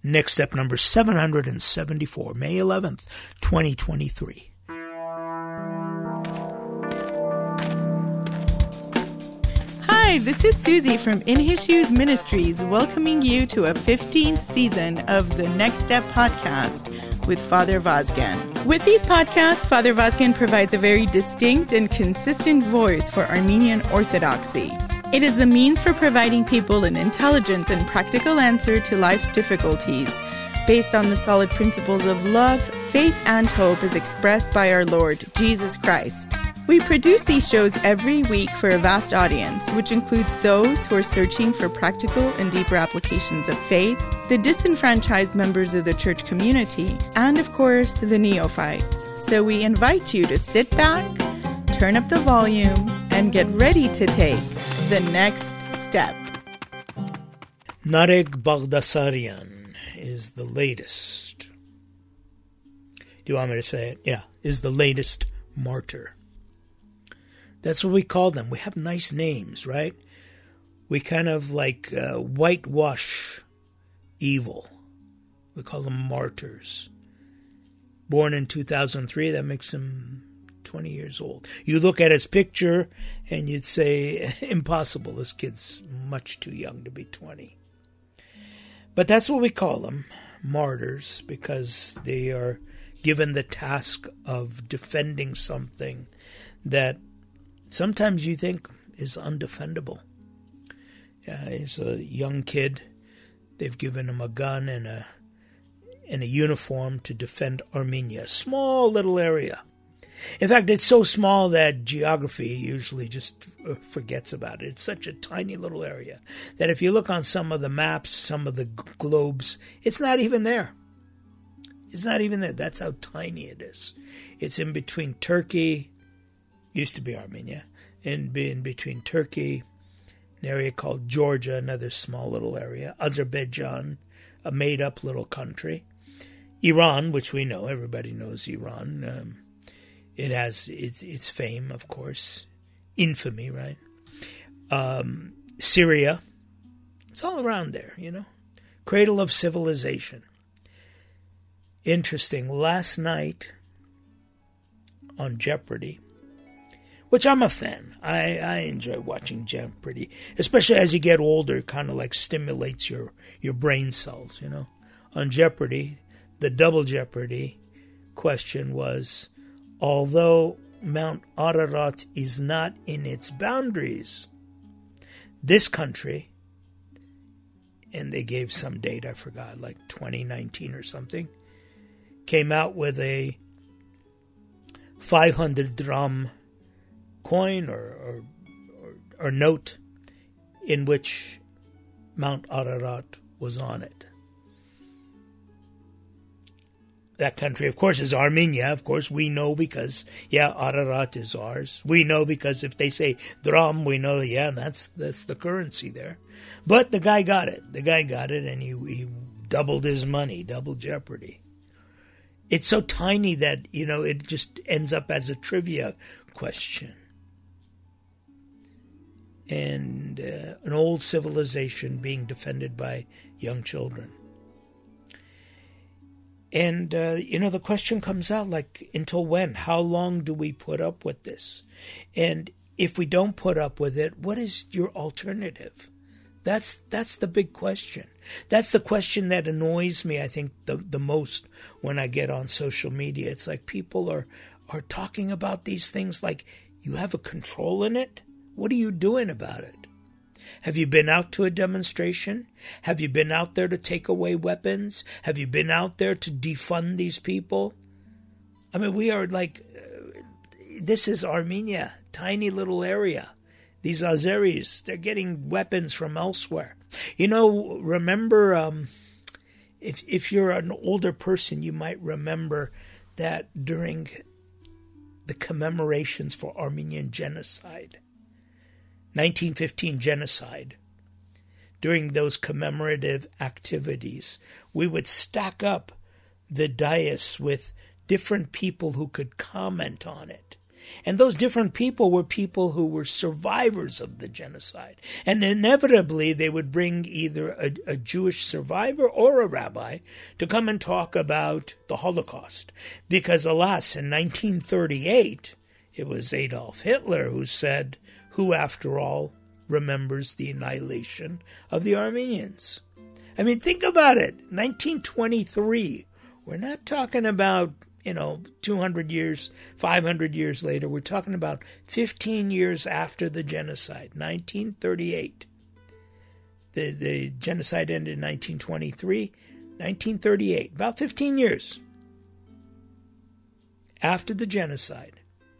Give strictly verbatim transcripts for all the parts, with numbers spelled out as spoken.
Next Step number seven hundred seventy-four, May eleventh, twenty twenty-three. Hi, this is Susie from In His Shoes Ministries, welcoming you to a fifteenth season of the Next Step podcast with Father Vazgen. With these podcasts, Father Vazgen provides a very distinct and consistent voice for Armenian Orthodoxy. It is the means for providing people an intelligent and practical answer to life's difficulties, based on the solid principles of love, faith, and hope as expressed by our Lord, Jesus Christ. We produce these shows every week for a vast audience, which includes those who are searching for practical and deeper applications of faith, the disenfranchised members of the church community, and of course, the neophyte. So we invite you to sit back, turn up the volume, and get ready to take the next step. Narek Baghdasaryan is the latest. Do you want me to say it? Yeah, is the latest martyr. That's what we call them. We have nice names, right? We kind of like uh, whitewash evil. We call them martyrs. Born in two thousand three, that makes him twenty years old. You look at his picture and you'd say, impossible, this kid's much too young to be twenty. But that's what we call them, martyrs, because they are given the task of defending something that sometimes you think is undefendable. Yeah, he's a young kid. They've given him a gun and a and a uniform to defend Armenia. A small little area. In fact, it's so small that geography usually just forgets about it. It's such a tiny little area that if you look on some of the maps, some of the globes, it's not even there. It's not even there. That's how tiny it is. It's in between Turkey, used to be Armenia, and in between Turkey, an area called Georgia, another small little area, Azerbaijan, a made-up little country, Iran, which we know, everybody knows Iran. Um, it has its, its fame, of course, infamy, right? Um, Syria, it's all around there, you know, cradle of civilization. Interesting, last night on Jeopardy, which I'm a fan. I, I enjoy watching Jeopardy, especially as you get older. It kind of like stimulates your, your brain cells, you know. On Jeopardy, the double Jeopardy question was, although Mount Ararat is not in its boundaries, this country, and they gave some date, I forgot, like twenty nineteen or something, came out with a five hundred dram coin or, or, or, or note in which Mount Ararat was on it. That country, of course, is Armenia. Of course, we know because, yeah, Ararat is ours. We know because if they say dram, we know, yeah, that's that's the currency there. But the guy got it. The guy got it, and he, he doubled his money, double Jeopardy. It's so tiny that, you know, it just ends up as a trivia question. And uh, an old civilization being defended by young children. And, uh, you know, the question comes out like, until when? How long do we put up with this? And if we don't put up with it, what is your alternative? That's that's the big question. That's the question that annoys me, I think, the, the most when I get on social media. It's like people are, are talking about these things like, you have a control in it? What are you doing about it? Have you been out to a demonstration? Have you been out there to take away weapons? Have you been out there to defund these people? I mean, we are like, uh, this is Armenia, tiny little area. These Azeris, they're getting weapons from elsewhere. You know, remember, um, if if you're an older person, you might remember that during the commemorations for Armenian genocide, nineteen fifteen genocide, during those commemorative activities, we would stack up the dais with different people who could comment on it. And those different people were people who were survivors of the genocide. And inevitably, they would bring either a, a Jewish survivor or a rabbi to come and talk about the Holocaust. Because, alas, in nineteen thirty-eight, it was Adolf Hitler who said, "Who, after all, remembers the annihilation of the Armenians?" I mean, think about it. nineteen twenty-three. We're not talking about, you know, two hundred years, five hundred years later. We're talking about fifteen years after the genocide, nineteen thirty-eight. The, the genocide ended in nineteen twenty-three, nineteen thirty-eight, about fifteen years after the genocide.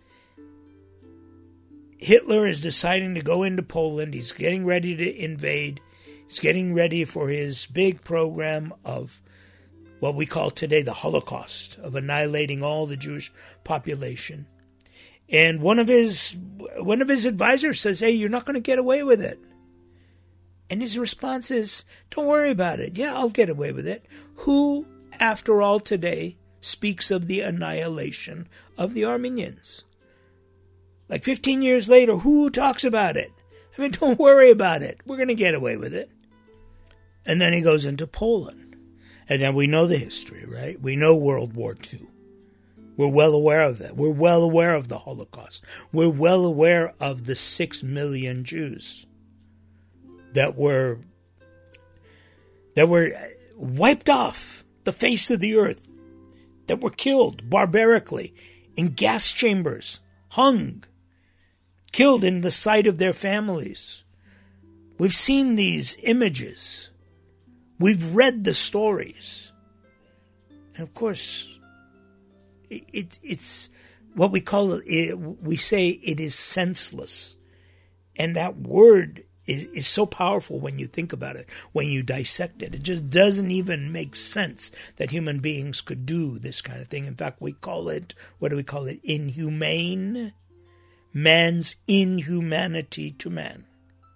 Hitler is deciding to go into Poland. He's getting ready to invade. He's getting ready for his big program of what we call today the Holocaust, of annihilating all the Jewish population. And one of his one of his advisors says, "Hey, you're not going to get away with it." And his response is, "Don't worry about it. Yeah, I'll get away with it. Who, after all, today speaks of the annihilation of the Armenians?" Like fifteen years later, who talks about it? I mean, don't worry about it. We're going to get away with it. And then he goes into Poland. And then we know the history, right? We know World War Two. We're well aware of that. We're well aware of the Holocaust. We're well aware of the six million Jews that were that were wiped off the face of the earth, that were killed barbarically in gas chambers, hung, killed in the sight of their families. We've seen these images. We've read the stories. And of course, it, it, it's what we call it, we say it is senseless. And that word is, is so powerful when you think about it, when you dissect it. It just doesn't even make sense that human beings could do this kind of thing. In fact, we call it, what do we call it? Inhumane. Man's inhumanity to man.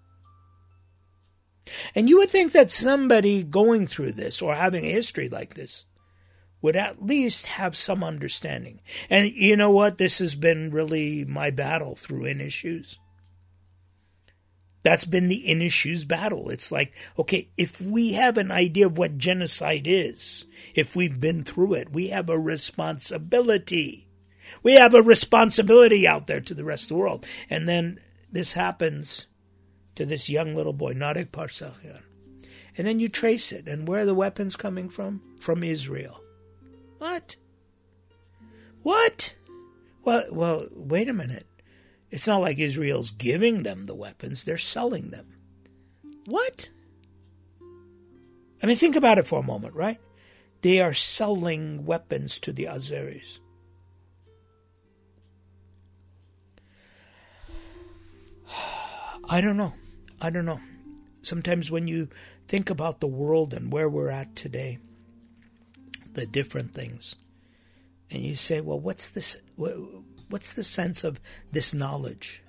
And you would think that somebody going through this or having a history like this would at least have some understanding. And you know what? This has been really my battle through In Issues. That's been the In Issues battle. It's like, okay, if we have an idea of what genocide is, if we've been through it, we have a responsibility. We have a responsibility out there to the rest of the world. And then this happens to this young little boy, Narek Parsalyan. And then you trace it. And where are the weapons coming from? From Israel. What? What? Well, well, wait a minute. It's not like Israel's giving them the weapons. They're selling them. What? I mean, think about it for a moment, right? They are selling weapons to the Azeris. I don't know. I don't know. Sometimes when you think about the world and where we're at today, the different things, and you say, well, what's this? What's the sense of this knowledge?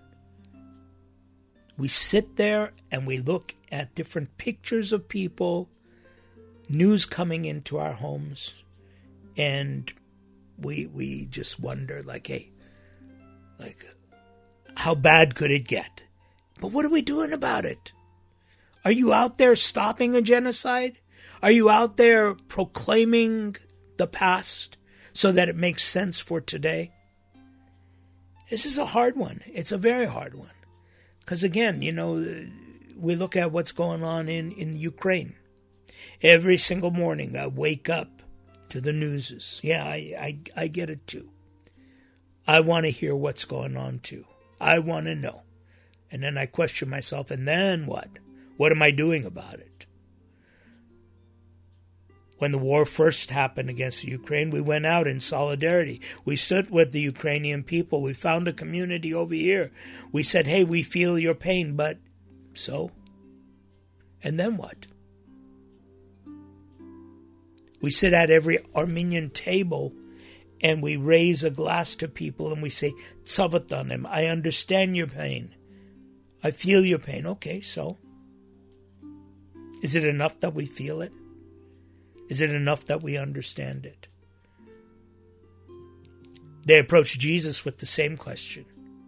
We sit there and we look at different pictures of people, news coming into our homes, and we we just wonder, like, hey, like, how bad could it get? But what are we doing about it? Are you out there stopping a genocide? Are you out there proclaiming the past so that it makes sense for today? This is a hard one. It's a very hard one. Because again, you know, we look at what's going on in, in Ukraine. Every single morning I wake up to the newses. Yeah, I, I, I get it too. I want to hear what's going on too. I want to know. And then I question myself, and then what? What am I doing about it? When the war first happened against Ukraine, we went out in solidarity. We stood with the Ukrainian people. We found a community over here. We said, hey, we feel your pain, but so? And then what? We sit at every Armenian table and we raise a glass to people and we say, Tsavatanim, I understand your pain. I feel your pain. Okay, so? Is it enough that we feel it? Is it enough that we understand it? They approached Jesus with the same question.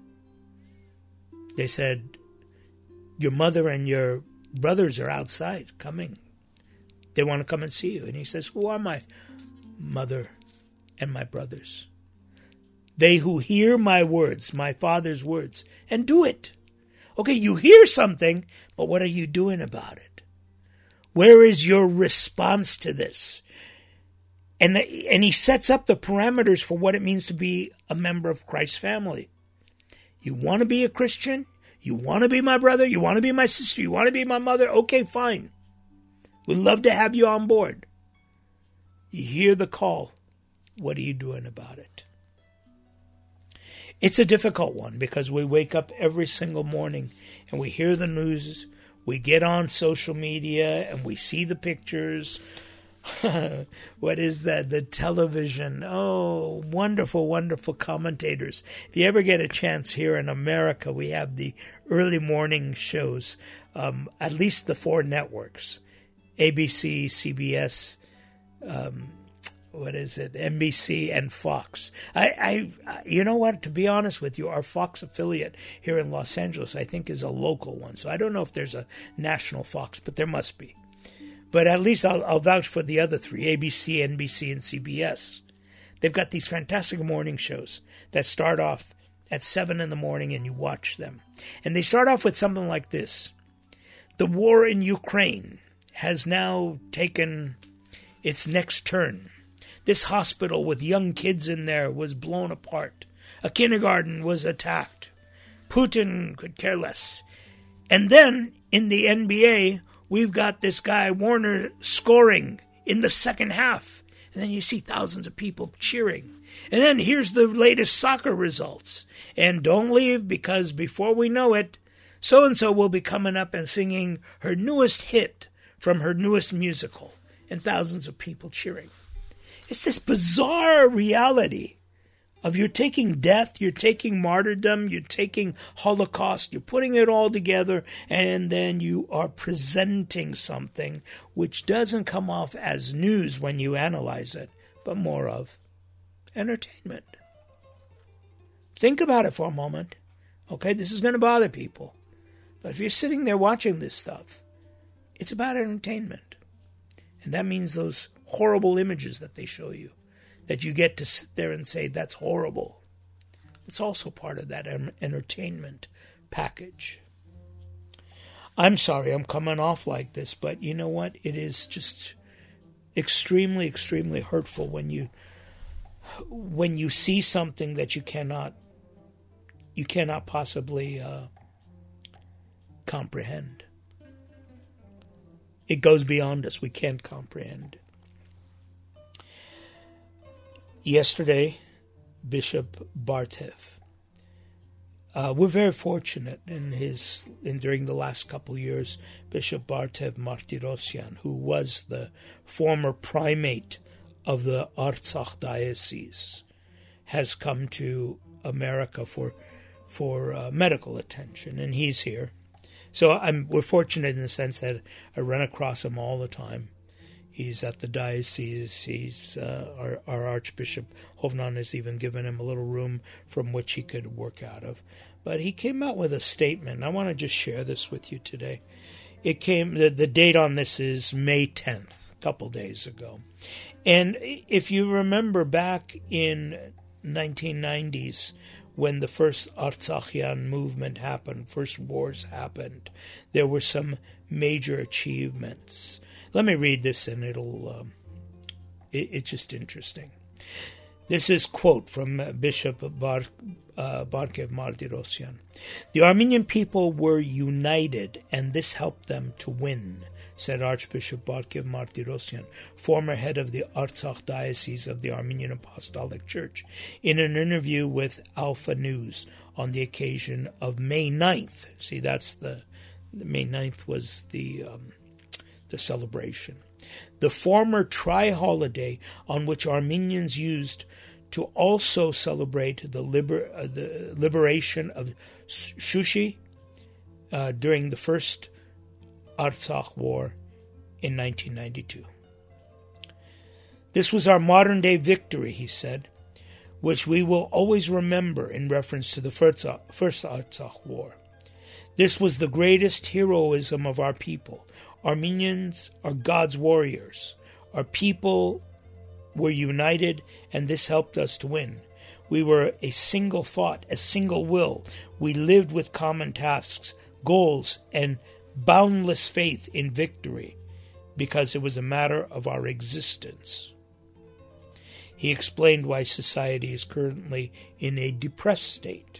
They said, your mother and your brothers are outside coming. They want to come and see you. And he says, who are my mother and my brothers? They who hear my words, my Father's words, and do it. Okay, you hear something, but what are you doing about it? Where is your response to this? And, the, and he sets up the parameters for what it means to be a member of Christ's family. You want to be a Christian? You want to be my brother? You want to be my sister? You want to be my mother? Okay, fine. We'd love to have you on board. You hear the call. What are you doing about it? It's a difficult one because we wake up every single morning and we hear the news. We get on social media and we see the pictures. What is that? The television. Oh, wonderful, wonderful commentators. If you ever get a chance here in America, we have the early morning shows, um, at least the four networks, A B C, C B S, um, what is it, N B C, and Fox. I, I, you know what, to be honest with you, our Fox affiliate here in Los Angeles, I think, is a local one. So I don't know if there's a national Fox, but there must be. But at least I'll, I'll vouch for the other three, A B C, N B C, and C B S. They've got these fantastic morning shows that start off at seven in the morning and you watch them. And they start off with something like this. The war in Ukraine has now taken its next turn. This hospital with young kids in there was blown apart. A kindergarten was attacked. Putin could care less. And then in the N B A, we've got this guy, Warner, scoring in the second half. And then you see thousands of people cheering. And then here's the latest soccer results. And don't leave, because before we know it, so-and-so will be coming up and singing her newest hit from her newest musical. And thousands of people cheering. It's this bizarre reality of you're taking death, you're taking martyrdom, you're taking Holocaust, you're putting it all together, and then you are presenting something which doesn't come off as news when you analyze it, but more of entertainment. Think about it for a moment. Okay, this is going to bother people. But if you're sitting there watching this stuff, it's about entertainment. And that means those horrible images that they show you, that you get to sit there and say, that's horrible. It's also part of that entertainment package. I'm sorry I'm coming off like this, but you know what? It is just extremely, extremely hurtful when you when you see something that you cannot you cannot possibly uh, comprehend. It goes beyond us. We can't comprehend. Yesterday, Bishop Bartev. Uh, we're very fortunate in his in during the last couple of years. Bishop Bartev Martirosyan, who was the former primate of the Artsakh diocese, has come to America for for uh, medical attention, and he's here. So I'm we're fortunate in the sense that I run across him all the time. He's at the diocese. He's uh, our, our Archbishop Hovnan has even given him a little room from which he could work out of. But he came out with a statement. I want to just share this with you today. It came. The, the date on this is May tenth, a couple days ago. And if you remember back in nineteen nineties, when the first Artsakhian movement happened, first wars happened, there were some major achievements. Let me read this, and it'll, um, it, it's just interesting. This is a quote from uh, Bishop Bar, uh, Bartev Martirosyan. The Armenian people were united, and this helped them to win, said Archbishop Bartev Martirosyan, former head of the Artsakh Diocese of the Armenian Apostolic Church, in an interview with Alpha News on the occasion of May ninth. See, that's the, the May ninth was the... Um, the celebration. The former tri-holiday on which Armenians used to also celebrate the, liber- uh, the liberation of Shushi uh, during the first Artsakh War in nineteen ninety-two. This was our modern-day victory, he said. which we will always remember in reference to the First Artsakh War. This was the greatest heroism of our people. Armenians are God's warriors. Our people were united, and this helped us to win. We were a single thought, a single will. We lived with common tasks, goals, and boundless faith in victory, because it was a matter of our existence. He explained why society is currently in a depressed state.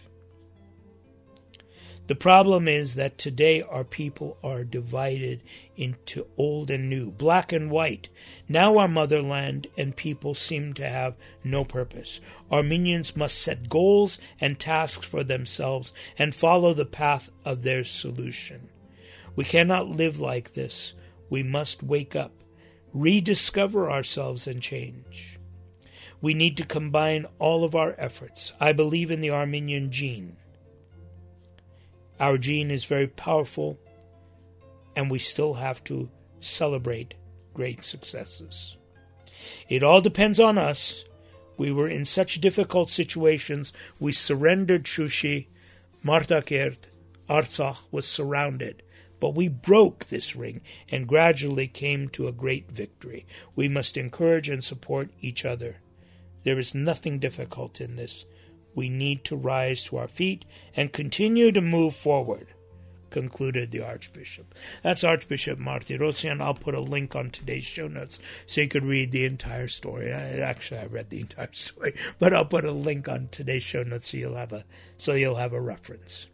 The problem is that today our people are divided into old and new, black and white. Now our motherland and people seem to have no purpose. Armenians must set goals and tasks for themselves and follow the path of their solution. We cannot live like this. We must wake up, rediscover ourselves, and change. We need to combine all of our efforts. I believe in the Armenian gene. Our gene is very powerful, and we still have to celebrate great successes. It all depends on us. We were in such difficult situations. We surrendered Shushi, Martakert, Artsakh was surrounded. But we broke this ring and gradually came to a great victory. We must encourage and support each other. There is nothing difficult in this. We need to rise to our feet and continue to move forward, concluded the Archbishop. That's Archbishop Martirosyan. I'll put a link on today's show notes so you could read the entire story. I, actually, I read the entire story, but I'll put a link on today's show notes so you'll have a so you'll have a reference.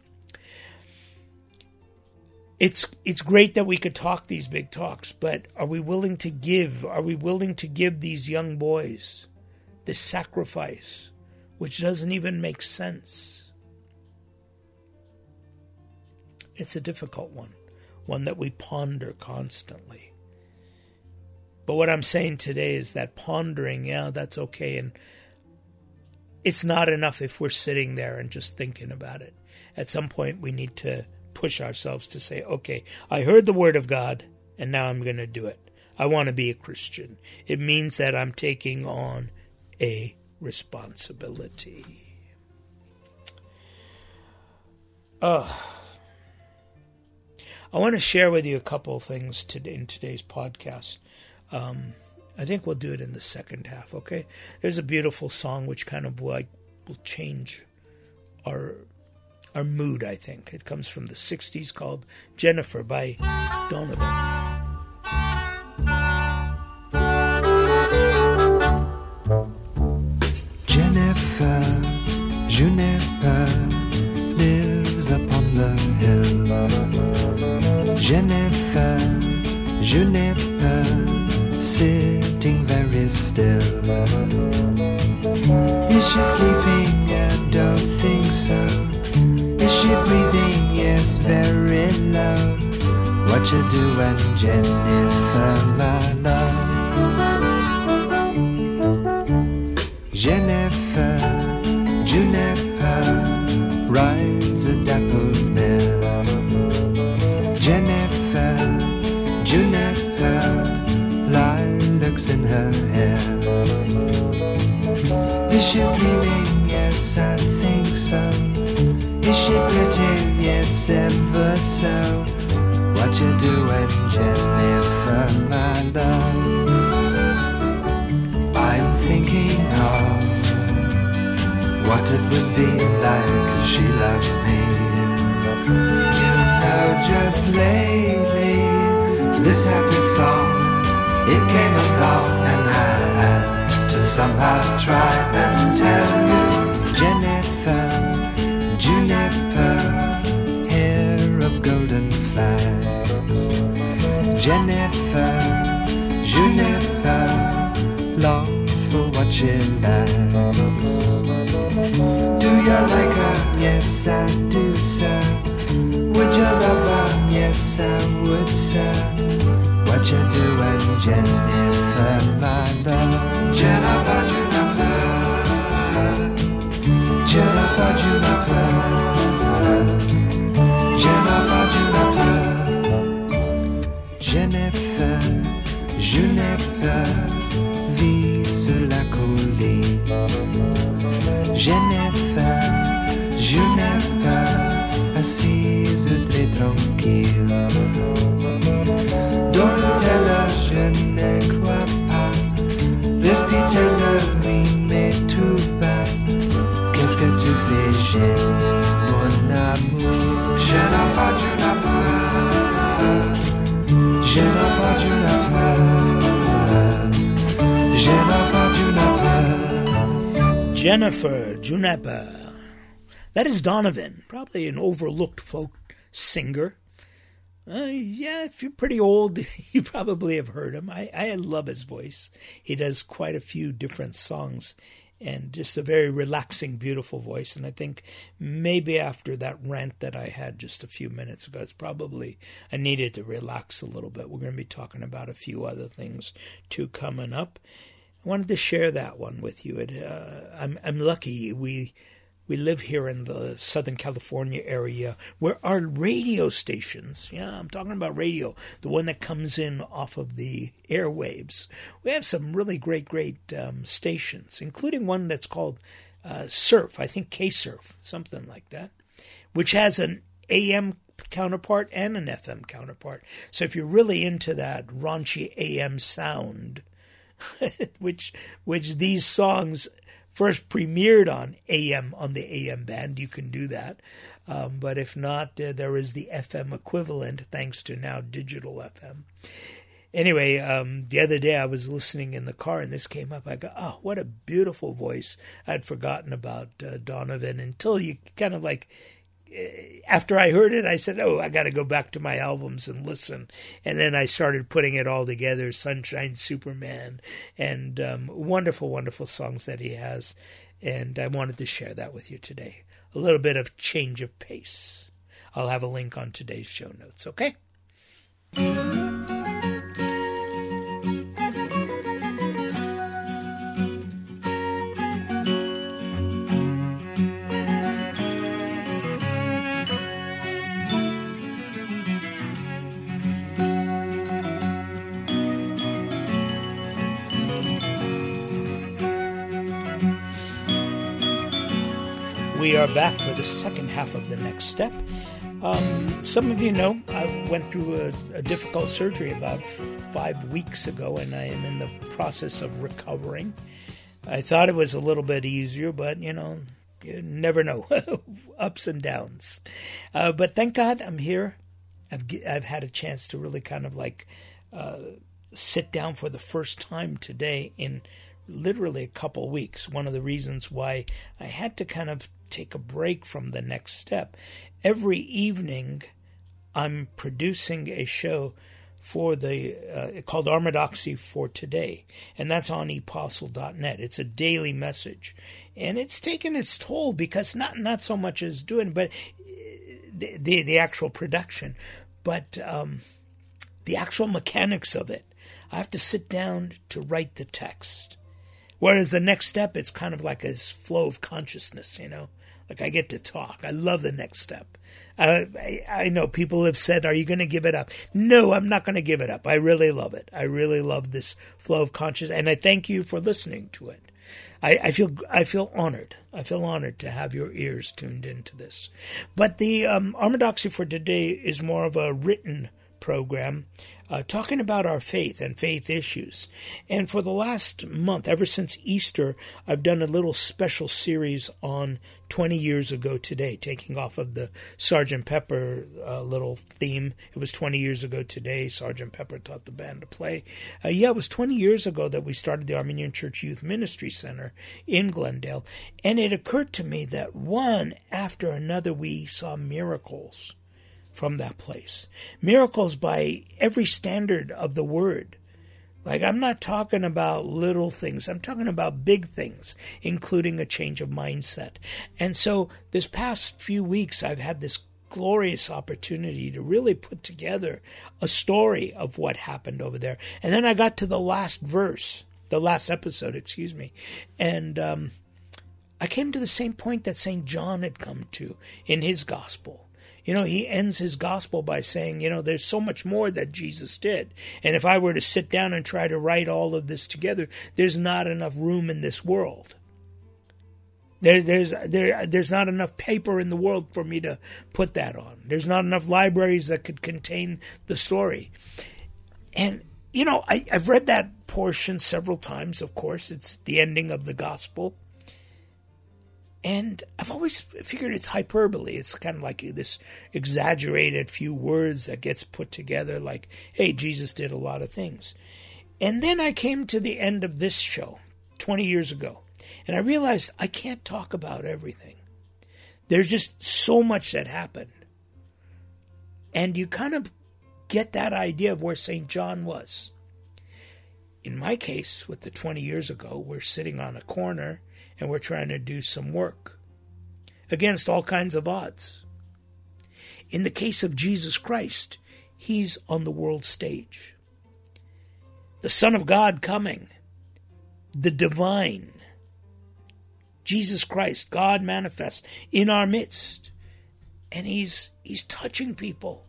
It's it's great that we could talk these big talks, but are we willing to give? Are we willing to give these young boys this sacrifice, which doesn't even make sense? It's a difficult one, one that we ponder constantly. But what I'm saying today is that pondering, yeah, that's okay, and it's not enough if we're sitting there and just thinking about it. At some point, we need to push ourselves to say, okay, I heard the word of God, and now I'm going to do it. I want to be a Christian. It means that I'm taking on a responsibility. Uh, I want to share with you a couple of things today in today's podcast. Um, I think we'll do it in the second half, okay? There's a beautiful song which kind of like will change our our mood, I think. It comes from the sixties called Jennifer by Donovan. Jennifer, Juniper lives upon the hill. Jennifer, Juniper sitting very still. Is she sleeping? I don't think so. Is she breathing? Yes, very low. What you doing, Jennifer, my love? Jennifer, Juniper rides a dapple mare. Jennifer, Juniper, lilacs in her hair. Is she dreaming? Yes, I think so. Is she pretty? Yes, ever so. What you doing, Jennifer, my love? I'm thinking of what it would be like if she loved me. You know, just lately, this happy song, it came along, and I had to somehow try and tell you, Jennifer, Juniper, hair of golden flags. Jennifer, Juniper longs for what she lacks. Do you like her? Yes, I do, sir. Would you love her? Yes, I would, sir. What you doing, Jennifer, my love? Jennifer, Juniper, Jennifer, Juniper, Jennifer, Juniper, Jennifer, Juniper vit sur la colline. l'hospital de lui, mais tout va. Qu'est-ce que tu fais, génie, mon amour? Je n'ai pas du lapin. Je n'ai pas du lapin. Je n'ai pas du lapin. Jennifer Juniper. That is Donovan, probably an overlooked folk singer. Uh, yeah, if you're pretty old, you probably have heard him. I, I love his voice. He does quite a few different songs and just a very relaxing, beautiful voice. And I think maybe after that rant that I had just a few minutes ago, it's probably I needed to relax a little bit. We're going to be talking about a few other things too coming up. I wanted to share that one with you. It, uh, I'm I'm lucky we. We live here in the Southern California area where our radio stations, yeah, I'm talking about radio, the one that comes in off of the airwaves. We have some really great, great um, stations, including one that's called uh, Surf, I think K-Surf, something like that, which has an A M counterpart and an F M counterpart. So if you're really into that raunchy A M sound, which which these songs first premiered on A M, on the A M band, you can do that. Um, but if not, uh, there is the F M equivalent, thanks to now digital F M. Anyway, um, the other day I was listening in the car and this came up. I go, oh, what a beautiful voice. I'd forgotten about uh, Donovan until you kind of like, after I heard it, I said, oh, I got to go back to my albums and listen. And then I started putting it all together, Sunshine Superman, and um, wonderful, wonderful songs that he has. And I wanted to share that with you today. A little bit of change of pace. I'll have a link on today's show notes, okay? We are back for the second half of The Next Step. Um, some of you know I went through a, a difficult surgery about f- five weeks ago, and I am in the process of recovering. I thought it was a little bit easier, but, you know, you never know. Ups and downs. Uh, but thank God I'm here. I've, I've had a chance to really kind of like uh, sit down for the first time today in literally a couple weeks. One of the reasons why I had to kind of take a break from The Next Step. Every evening, I'm producing a show for the uh, called Armadoxy for Today, and that's on apostle dot net. It's a daily message, and it's taken its toll because not not so much as doing, but the the, the actual production, but um, the actual mechanics of it. I have to sit down to write the text. Whereas The Next Step, it's kind of like a flow of consciousness, you know. Like I get to talk. I love The Next Step. Uh, I, I know people have said, are you going to give it up? No, I'm not going to give it up. I really love it. I really love this flow of consciousness, and I thank you for listening to it. I, I feel I feel honored. I feel honored to have your ears tuned into this. But the um, Armadoxy for Today is more of a written program, uh, talking about our faith and faith issues. And for the last month, ever since Easter, I've done a little special series on twenty years ago today, taking off of the Sergeant Pepper uh, little theme. It was twenty years ago today. Sergeant Pepper taught the band to play. Uh, yeah, it was twenty years ago that we started the Armenian Church Youth Ministry Center in Glendale. And it occurred to me that one after another we saw miracles from that place. Miracles by every standard of the word. Like, I'm not talking about little things. I'm talking about big things, including a change of mindset. And so this past few weeks, I've had this glorious opportunity to really put together a story of what happened over there. And then I got to the last verse, the last episode, excuse me. And um, I came to the same point that Saint John had come to in his gospel. You know, he ends his gospel by saying, you know, there's so much more that Jesus did. And if I were to sit down and try to write all of this together, there's not enough room in this world. There, there's there, there's not enough paper in the world for me to put that on. There's not enough libraries that could contain the story. And you know, I, I've read that portion several times, of course. It's the ending of the gospel. And I've always figured it's hyperbole. It's kind of like this exaggerated few words that gets put together like, hey, Jesus did a lot of things. And then I came to the end of this show twenty years ago, and I realized I can't talk about everything. There's just so much that happened. And you kind of get that idea of where Saint John was. In my case, with the twenty years ago, we're sitting on a corner and we're trying to do some work against all kinds of odds. In the case of Jesus Christ, he's on the world stage. The Son of God coming, the divine, Jesus Christ, God manifest in our midst. And he's he's touching people.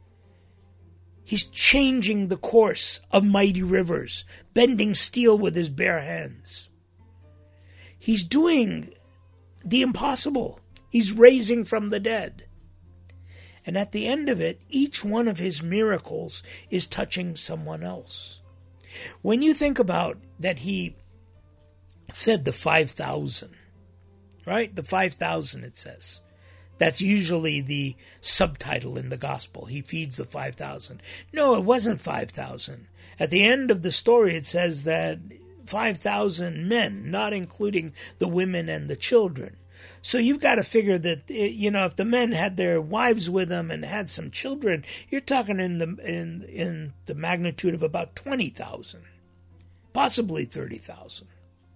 He's changing the course of mighty rivers, bending steel with his bare hands. He's doing the impossible. He's raising from the dead. And at the end of it, each one of his miracles is touching someone else. When you think about that he fed the five thousand, right? The five thousand, it says. That's usually the subtitle in the gospel. He feeds the five thousand. No, it wasn't five thousand. At the end of the story, it says that five thousand men, not including the women and the children. So you've got to figure that, you know, if the men had their wives with them and had some children, you're talking in the in in the magnitude of about twenty thousand, possibly thirty thousand.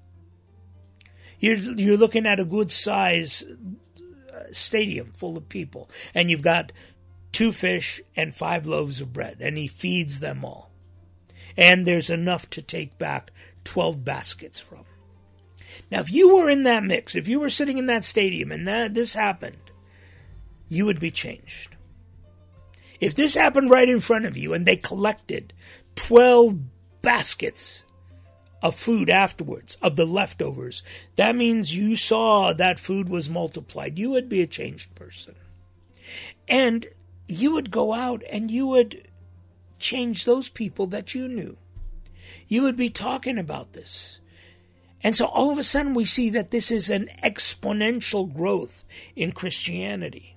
You're you're looking at a good size stadium full of people, and you've got two fish and five loaves of bread, and he feeds them all. And there's enough to take back twelve baskets from. Now, if you were in that mix, if you were sitting in that stadium and that this happened, you would be changed. If this happened right in front of you and they collected twelve baskets of food afterwards, of the leftovers, that means you saw that food was multiplied. You would be a changed person. And you would go out and you would change those people that you knew. You would be talking about this. And so all of a sudden we see that this is an exponential growth in Christianity.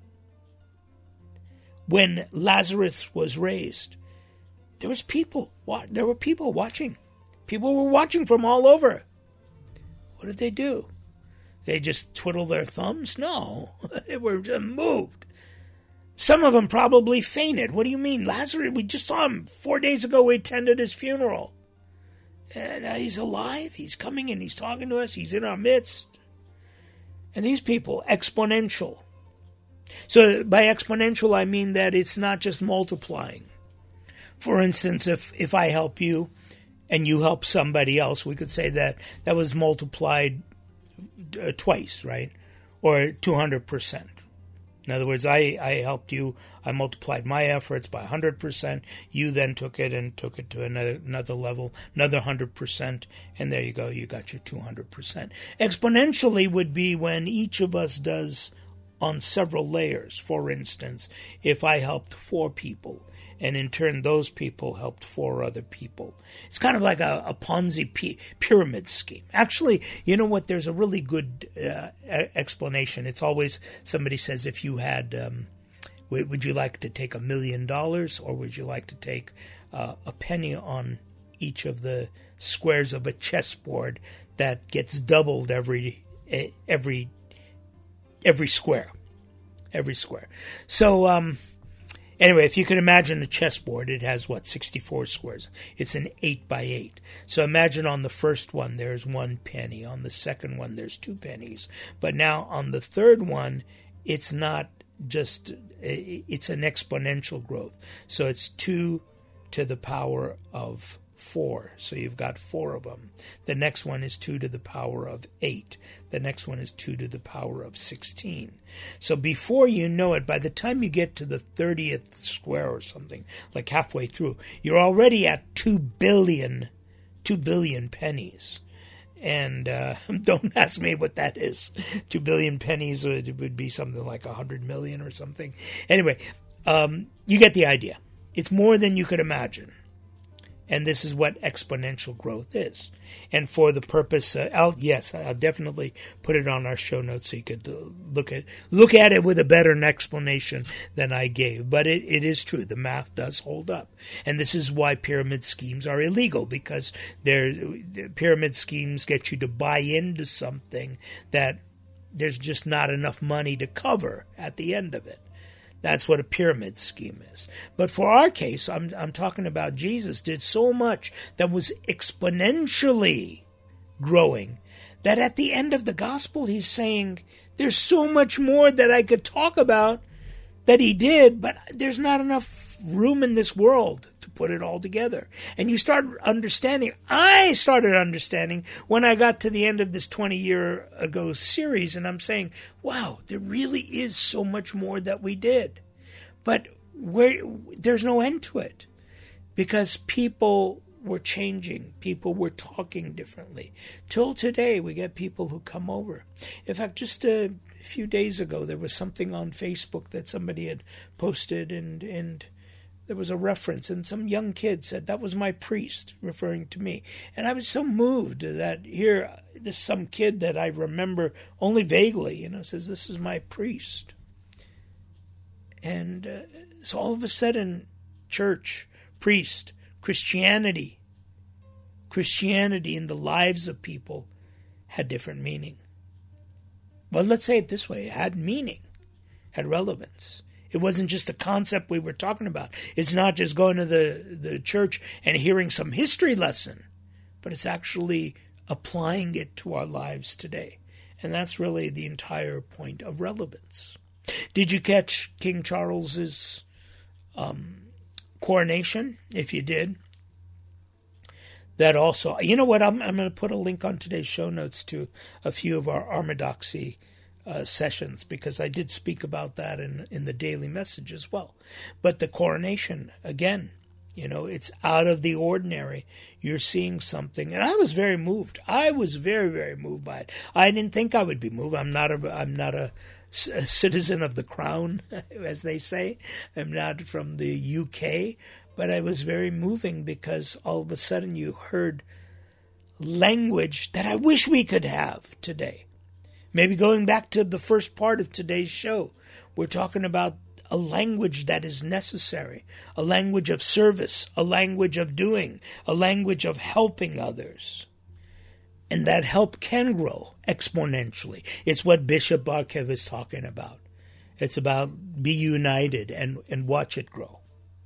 When Lazarus was raised, there was people, there were people watching. People were watching from all over. What did they do? They just twiddle their thumbs? No, they were just moved. Some of them probably fainted. What do you mean? Lazarus, we just saw him four days ago. We attended his funeral. And uh, he's alive. He's coming and he's talking to us. He's in our midst. And these people, exponential. So by exponential, I mean that it's not just multiplying. For instance, if, if I help you and you help somebody else, we could say that that was multiplied uh, twice, right? Or two hundred percent. In other words, I, I helped you, I multiplied my efforts by one hundred percent. You then took it and took it to another, another level, another one hundred percent, and there you go, you got your two hundred percent. Exponentially would be when each of us does on several layers. For instance, if I helped four people, and in turn those people helped four other people. It's kind of like a, a Ponzi p- pyramid scheme. Actually, you know what? There's a really good uh, explanation. It's always, somebody says, if you had, um, w- would you like to take a million dollars, or would you like to take uh, a penny on each of the squares of a chessboard that gets doubled every every every square, every square. So. Um, Anyway, if you can imagine a chessboard, it has, what, sixty-four squares. It's an eight by eight. So imagine on the first one, there's one penny. On the second one, there's two pennies. But now on the third one, it's not just, it's an exponential growth. So it's two to the power of four. So you've got four of them. The next one is two to the power of eight. The next one is two to the power of sixteen. So before you know it, by the time you get to the thirtieth square or something, like halfway through, you're already at two billion, two billion pennies. And uh, don't ask me what that is. Two billion pennies would, would be something like a hundred million or something. Anyway, um, you get the idea. It's more than you could imagine. And this is what exponential growth is. And for the purpose, uh, I'll, yes, I'll definitely put it on our show notes so you could uh, look at look at it with a better explanation than I gave. But it, it is true. The math does hold up. And this is why pyramid schemes are illegal, because they're, pyramid schemes get you to buy into something that there's just not enough money to cover at the end of it. That's what a pyramid scheme is. But for our case, I'm I'm talking about Jesus did so much that was exponentially growing that at the end of the gospel, he's saying, there's so much more that I could talk about that he did, but there's not enough room in this world to put it all together. And you start understanding, I started understanding when I got to the end of this twenty year ago series, and I'm saying, wow, there really is so much more that we did. But where there's no end to it, because people were changing. People were talking differently. Till today, we get people who come over. In fact, just a few days ago, there was something on Facebook that somebody had posted, and, and there was a reference, and some young kid said, that was my priest, referring to me. And I was so moved that here, this some kid that I remember only vaguely, you know, says, this is my priest. And uh, so all of a sudden, church, priest, Christianity, Christianity in the lives of people had different meaning. Well, let's say it this way. It had meaning, had relevance. It wasn't just a concept we were talking about. It's not just going to the, the church and hearing some history lesson, but it's actually applying it to our lives today. And that's really the entire point of relevance. Did you catch King Charles's um, coronation? If you did, that also, you know what, I'm, I'm going to put a link on today's show notes to a few of our Armadoxy uh, sessions, because I did speak about that in, in the daily message as well. But the coronation, again, you know, it's out of the ordinary. You're seeing something, and I was very moved. I was very, very moved by it. I didn't think I would be moved. I'm not a, I'm not a, a citizen of the crown, as they say. I'm not from the U K. But it was very moving, because all of a sudden you heard language that I wish we could have today. Maybe going back to the first part of today's show, we're talking about a language that is necessary, a language of service, a language of doing, a language of helping others. And that help can grow exponentially. It's what Bishop Barkev is talking about. It's about be united and, and watch it grow.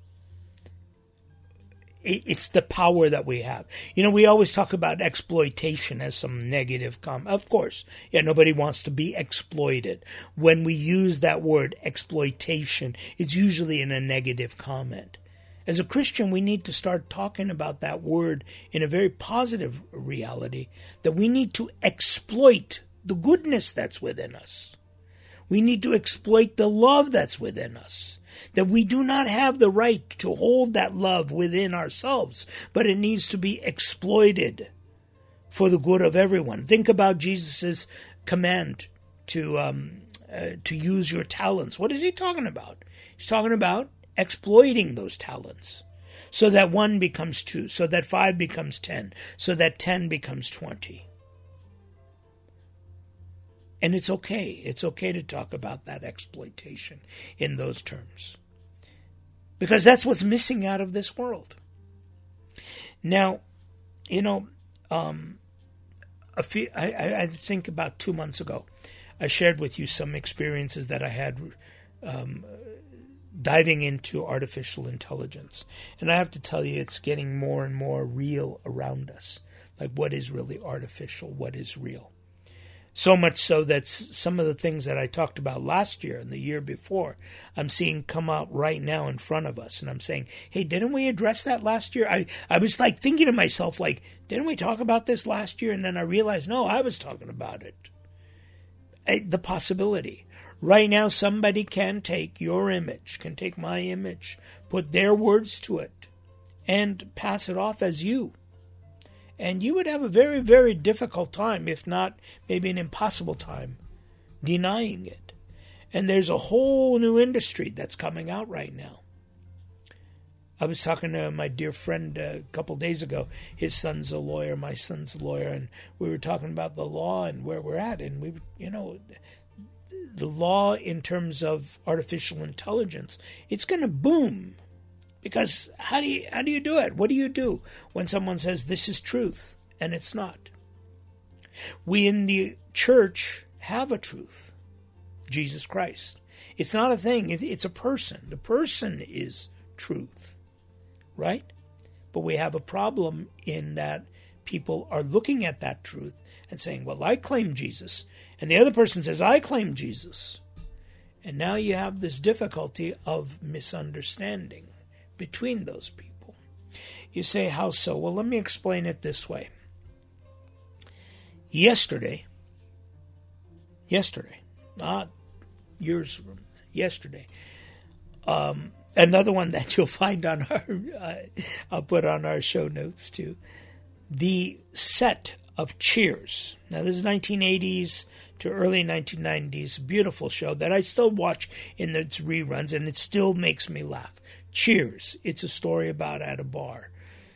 It's the power that we have. You know, we always talk about exploitation as some negative comment. Of course, yeah, nobody wants to be exploited. When we use that word exploitation, it's usually in a negative comment. As a Christian, we need to start talking about that word in a very positive reality, that we need to exploit the goodness that's within us. We need to exploit the love that's within us. That we do not have the right to hold that love within ourselves, but it needs to be exploited for the good of everyone. Think about Jesus' command to um, uh, to use your talents. What is he talking about? He's talking about exploiting those talents so that one becomes two, so that five becomes ten, so that ten becomes twenty. And it's okay. It's okay to talk about that exploitation in those terms, because that's what's missing out of this world. Now, you know, um, a few, I, I think about two months ago, I shared with you some experiences that I had um, diving into artificial intelligence. And I have to tell you, it's getting more and more real around us. Like, what is really artificial? What is real? So much so that some of the things that I talked about last year and the year before, I'm seeing come out right now in front of us. And I'm saying, hey, didn't we address that last year? I, I was like thinking to myself, like, didn't we talk about this last year? And then I realized, no, I was talking about it. I, the possibility. Right now, somebody can take your image, can take my image, put their words to it, and pass it off as you. And you would have a very, very difficult time, if not maybe an impossible time, denying it. And there's a whole new industry that's coming out right now. I was talking to my dear friend a couple days ago. His son's a lawyer, my son's a lawyer, and we were talking about the law and where we're at. And we, you know, the law in terms of artificial intelligence, it's going to boom. Because how do you how do you do it? What do you do when someone says this is truth and it's not? We in the church have a truth, Jesus Christ. It's not a thing. It's a person. The person is truth. Right? But we have a problem in that people are looking at that truth and saying, well, I claim Jesus. And the other person says, I claim Jesus. And now you have this difficulty of misunderstanding between those people. You say, how so? Well, let me explain it this way. Yesterday, yesterday, not years from yesterday, um, another one that you'll find on our, uh, I'll put on our show notes too. The set of Cheers. Now this is nineteen eighties to early nineteen nineties. Beautiful show that I still watch in its reruns and it still makes me laugh. Cheers. It's a story about at a bar.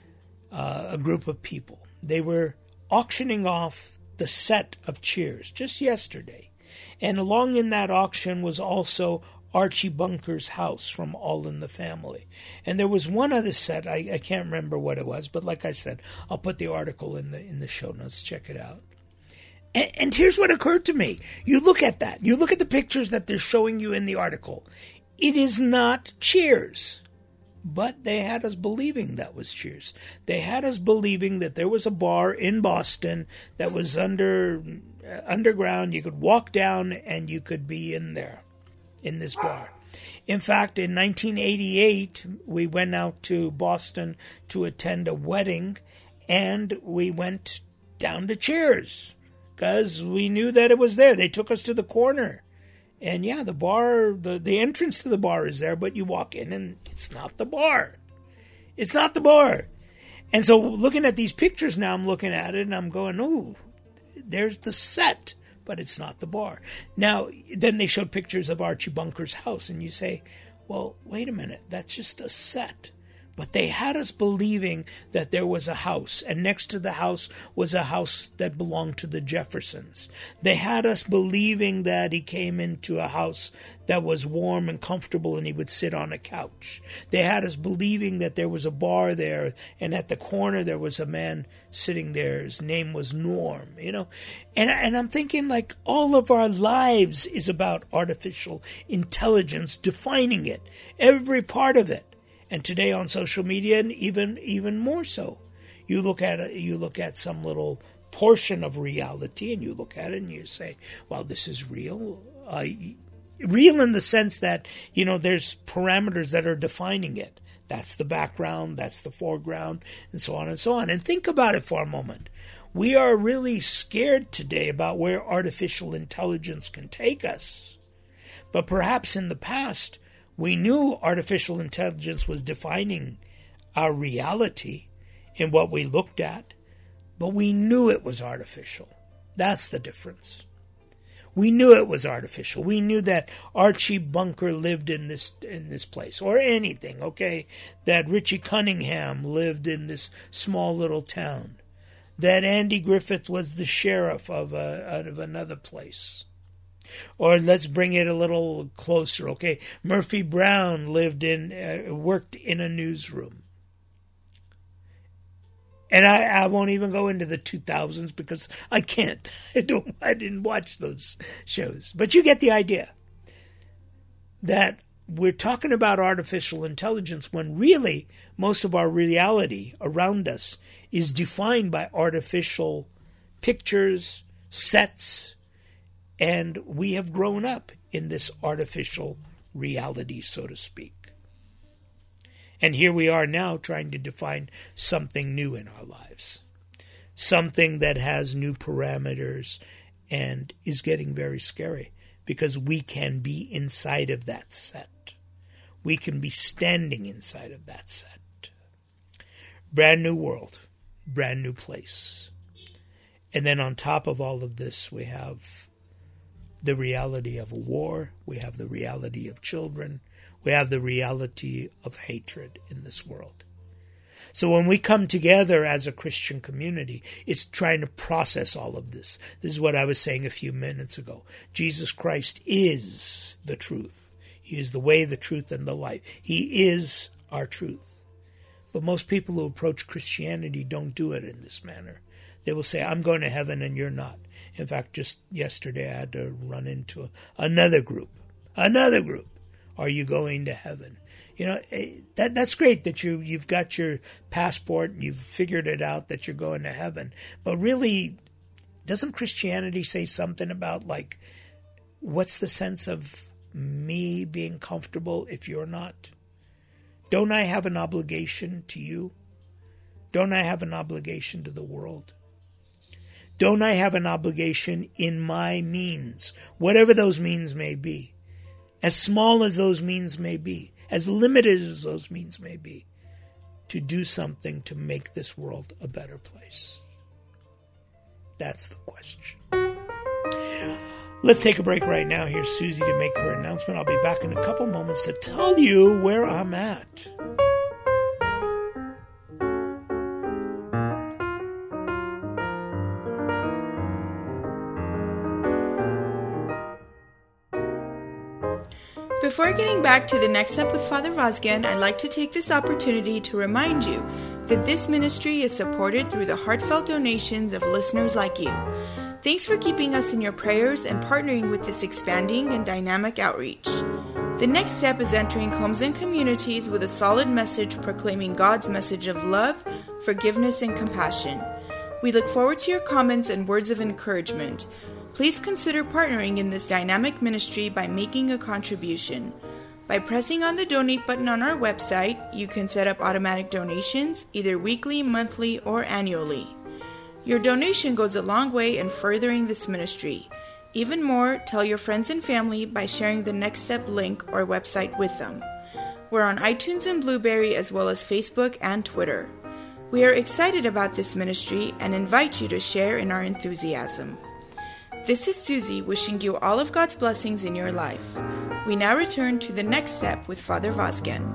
Uh, a group of people. They were auctioning off the set of Cheers just yesterday. And along in that auction was also Archie Bunker's house from All in the Family. And there was one other set, I, I can't remember what it was, but like I said, I'll put the article in the in the show notes, check it out. And, and here's what occurred to me. You look at that. You look at the pictures that they're showing you in the article. It is not Cheers. But they had us believing that was Cheers. They had us believing that there was a bar in Boston that was under uh, underground. You could walk down and you could be in there. In this bar. In fact, in nineteen eighty-eight, we went out to Boston to attend a wedding, and we went down to Cheers because we knew that it was there. They took us to the corner. And yeah, the bar, the, the entrance to the bar is there, but you walk in and it's not the bar. It's not the bar. And so looking at these pictures now, I'm looking at it and I'm going, oh, there's the set. But it's not the bar. Now, then they showed pictures of Archie Bunker's house, and you say, well, wait a minute, that's just a set. But they had us believing that there was a house, and next to the house was a house that belonged to the Jeffersons. They had us believing that he came into a house that was warm and comfortable and he would sit on a couch. They had us believing that there was a bar there, and at the corner there was a man sitting there. His name was Norm, you know. And, and I'm thinking, like, all of our lives is about artificial intelligence, defining it, every part of it. And today on social media, and even even more so, you look at it, you look at some little portion of reality, and you look at it and you say, "Well, this is real." Uh, real in the sense that, you know, there's parameters that are defining it. That's the background, that's the foreground, and so on and so on. And think about it for a moment. We are really scared today about where artificial intelligence can take us. But perhaps in the past, we knew artificial intelligence was defining our reality in what we looked at, but we knew it was artificial. That's the difference. We knew it was artificial. We knew that Archie Bunker lived in this in this place, or anything, okay? That Richie Cunningham lived in this small little town. That Andy Griffith was the sheriff of, a, of another place. Or let's bring it a little closer, okay? Murphy Brown lived in, uh, worked in a newsroom. And I, I won't even go into the two thousands because I can't. I don't. I didn't watch those shows. But you get the idea. That we're talking about artificial intelligence when really most of our reality around us is defined by artificial pictures, sets, and we have grown up in this artificial reality, so to speak. And here we are now trying to define something new in our lives. Something that has new parameters and is getting very scary because we can be inside of that set. We can be standing inside of that set. Brand new world, brand new place. And then on top of all of this, we have the reality of a war. We have the reality of children. We have the reality of hatred in this world. So when we come together as a Christian community, it's trying to process all of this. This is what I was saying a few minutes ago. Jesus Christ is the truth. He is the way, the truth, and the life. He is our truth. But most people who approach Christianity don't do it in this manner. They will say, I'm going to heaven and you're not. In fact, just yesterday I had to run into another group. Another group. Are you going to heaven? You know, that that's great that you, you've got your passport and you've figured it out that you're going to heaven. But really, doesn't Christianity say something about, like, what's the sense of me being comfortable if you're not? Don't I have an obligation to you? Don't I have an obligation to the world? Don't I have an obligation in my means, whatever those means may be, as small as those means may be, as limited as those means may be, to do something to make this world a better place? That's the question. Let's take a break right now. Here's Susie to make her announcement. I'll be back in a couple moments to tell you where I'm at. Before getting back to the next step with Father Vazgen, I'd like to take this opportunity to remind you that this ministry is supported through the heartfelt donations of listeners like you. Thanks for keeping us in your prayers and partnering with this expanding and dynamic outreach. The next step is entering homes and communities with a solid message proclaiming God's message of love, forgiveness, and compassion. We look forward to your comments and words of encouragement. Please consider partnering in this dynamic ministry by making a contribution. By pressing on the donate button on our website, you can set up automatic donations, either weekly, monthly, or annually. Your donation goes a long way in furthering this ministry. Even more, tell your friends and family by sharing the Next Step link or website with them. We're on iTunes and Blueberry as well as Facebook and Twitter. We are excited about this ministry and invite you to share in our enthusiasm. This is Susie wishing you all of God's blessings in your life. We now return to the next step with Father Vazgen.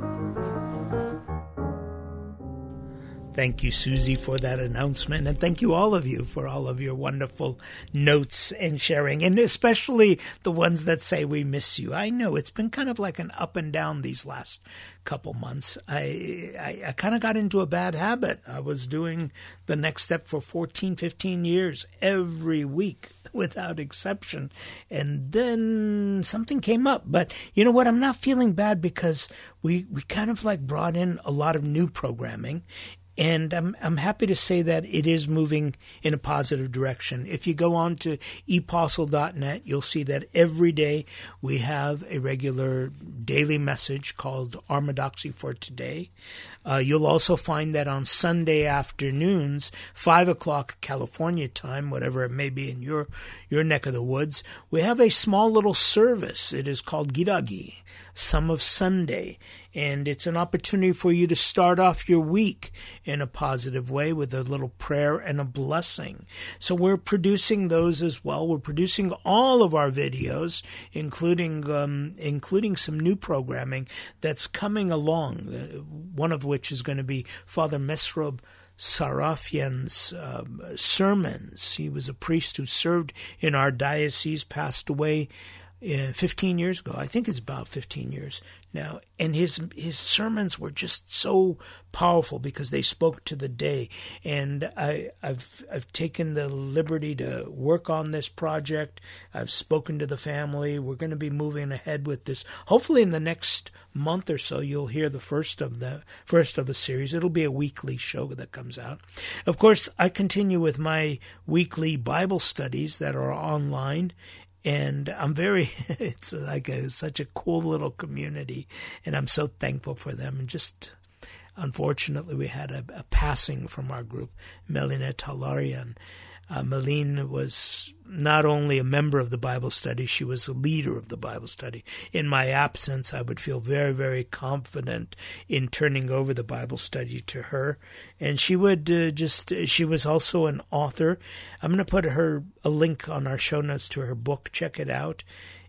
Thank you, Susie, for that announcement, and thank you all of you for all of your wonderful notes and sharing, and especially the ones that say we miss you. I know it's been kind of like an up and down these last couple months. I I, I kind of got into a bad habit. I was doing the next step for fourteen, fifteen years every week without exception, and then something came up. But you know what? I'm not feeling bad because we, we kind of like brought in a lot of new programming. And I'm I'm happy to say that it is moving in a positive direction. If you go on to e postle dot net, you'll see that every day we have a regular daily message called Orthodoxy for Today. Uh, you'll also find that on Sunday afternoons, five o'clock California time, whatever it may be in your, your neck of the woods, we have a small little service. It is called Giragi, Some of Sunday. And it's an opportunity for you to start off your week in a positive way with a little prayer and a blessing. So we're producing those as well. We're producing all of our videos, including um, including some new programming that's coming along, one of which is going to be Father Mesrob Sarafian's um, sermons. He was a priest who served in our diocese, passed away uh, fifteen years ago. I think it's about fifteen years now. And his his sermons were just so powerful because they spoke to the day. And I, I've I've taken the liberty to work on this project. I've spoken to the family. We're going to be moving ahead with this. Hopefully in the next month or so, you'll hear the first of the first of a series. It'll be a weekly show that comes out. Of course, I continue with my weekly Bible studies that are online. And I'm very, it's like a, such a cool little community, and I'm so thankful for them. And just, unfortunately, we had a, a passing from our group, Melina Talarian. Uh, Meline was not only a member of the Bible study, she was a leader of the Bible study. In my absence, I would feel very, very confident in turning over the Bible study to her. And she would uh, just, she was also an author. I'm going to put her a link on our show notes to her book. Check it out.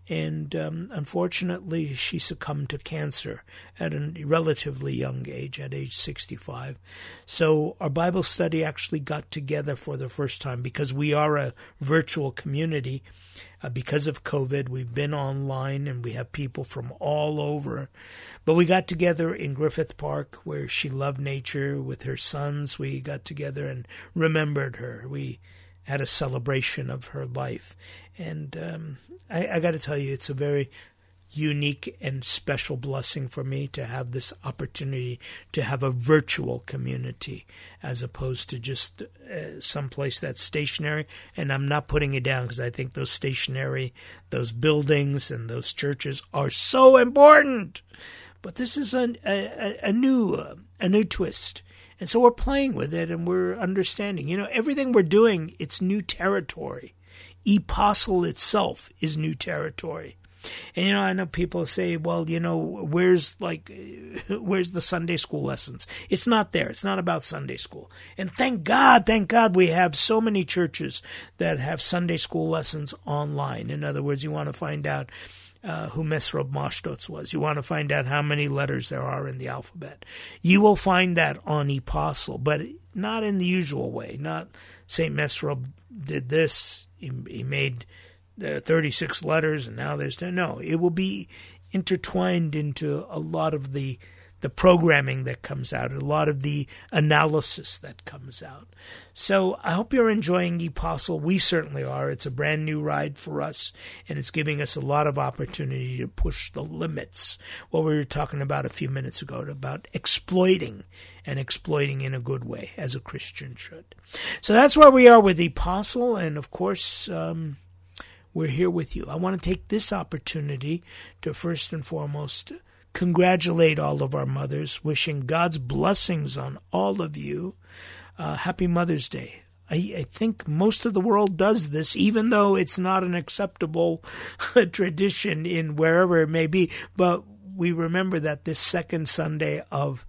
And um, unfortunately, she succumbed to cancer at a relatively young age, at age sixty-five. So our Bible study actually got together for the first time because we are a virtual community. Uh, because of COVID, we've been online and we have people from all over. But we got together in Griffith Park where she loved nature with her sons. We got together and remembered her. We had a celebration of her life. And um, I, I got to tell you, it's a very unique and special blessing for me to have this opportunity to have a virtual community as opposed to just uh, someplace that's stationary. And I'm not putting it down because I think those stationary, those buildings and those churches are so important. But this is a, a, a new uh, a new twist. And so we're playing with it and we're understanding. You know, everything we're doing, it's new territory. Apostle itself is new territory. And, you know, I know people say, well, you know, where's like, where's the Sunday school lessons? It's not there. It's not about Sunday school. And thank God, thank God we have so many churches that have Sunday school lessons online. In other words, you want to find out uh, who Mesrop Mashtots was. You want to find out how many letters there are in the alphabet. You will find that on Apostle, but not in the usual way. Not Saint Mesrop did this. He, he made uh, thirty-six letters and now there's ten. No, it will be intertwined into a lot of the the programming that comes out, a lot of the analysis that comes out. So I hope you're enjoying Apostle. We certainly are. It's a brand new ride for us, and it's giving us a lot of opportunity to push the limits. What we were talking about a few minutes ago, about exploiting, and exploiting in a good way, as a Christian should. So that's where we are with Apostle, and of course, um, we're here with you. I want to take this opportunity to first and foremost congratulate all of our mothers, wishing God's blessings on all of you. Uh, happy Mother's Day. I, I think most of the world does this, even though it's not an acceptable tradition in wherever it may be. But we remember that this second Sunday of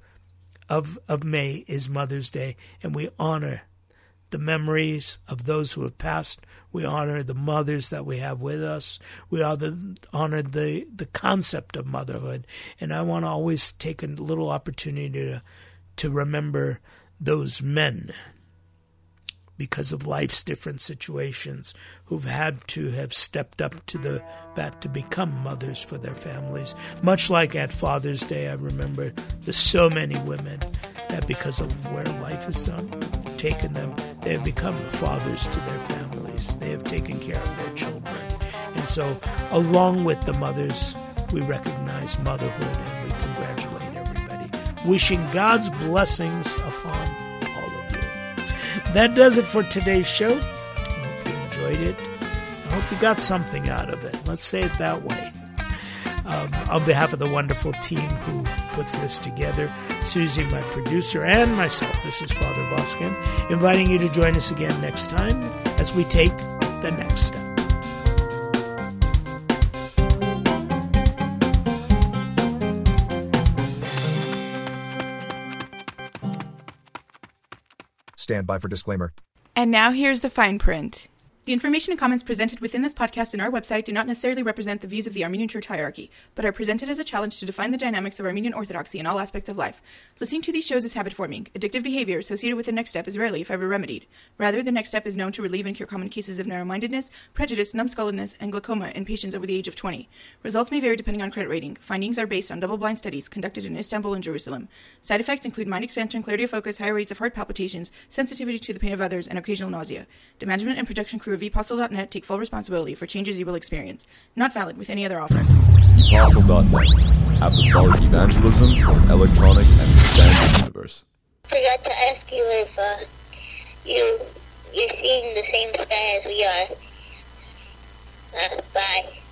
of of May is Mother's Day, and we honor the memories of those who have passed. We honor the mothers that we have with us. We honor the, the concept of motherhood. And I want to always take a little opportunity to, to remember those men, because of life's different situations, who've had to have stepped up to the bat to become mothers for their families. Much like at Father's Day, I remember there's so many women that because of where life has done, taken them, they have become fathers to their families. They have taken care of their children. And so, along with the mothers, we recognize motherhood and we congratulate everybody, wishing God's blessings upon all of you. That does it for today's show. I hope you enjoyed it. I hope you got something out of it. Let's say it that way. Um, on behalf of the wonderful team who puts this together, Susie, my producer, and myself, this is Father Voskin, inviting you to join us again next time as we take the next step. Stand by for disclaimer. And now here's the fine print. The information and comments presented within this podcast and our website do not necessarily represent the views of the Armenian Church hierarchy, but are presented as a challenge to define the dynamics of Armenian Orthodoxy in all aspects of life. Listening to these shows is habit-forming. Addictive behavior associated with the next step is rarely, if ever, remedied. Rather, the next step is known to relieve and cure common cases of narrow-mindedness, prejudice, numbskulledness, and glaucoma in patients over the age of twenty. Results may vary depending on credit rating. Findings are based on double-blind studies conducted in Istanbul and Jerusalem. Side effects include mind expansion, clarity of focus, high rates of heart palpitations, sensitivity to the pain of others, and occasional nausea. The management and production crew of Apostle dot net take full responsibility for changes you will experience. Not valid with any other offer. Apostle dot net. Apostolic evangelism for an electronic and expanded universe. I forgot to ask you if uh, you, you're seeing the same sky as we are. Uh, bye.